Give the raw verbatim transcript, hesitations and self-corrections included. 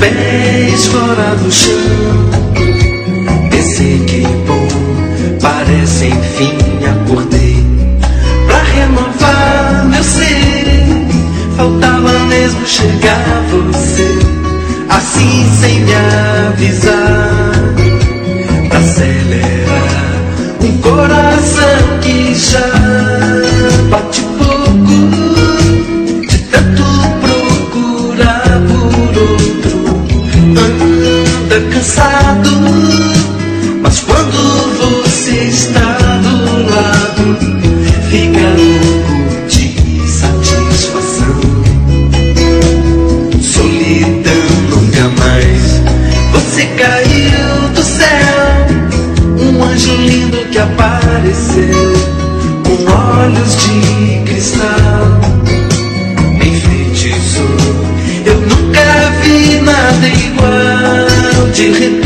pés fora do chão. Pensei que bom, parece enfim acordei pra renovar meu ser. Faltava mesmo chegar você, assim sem me avisar, pra acelerar um coração que já bate pouco, de tanto procurar por outro. Anda cansado, mas quando você está do lado, fica louco de satisfação. Solidão nunca mais, você caiu do céu, um anjo lindo que apareceu, com olhos de cristal, me enfeitiçou. Eu nunca vi nada igual, de repente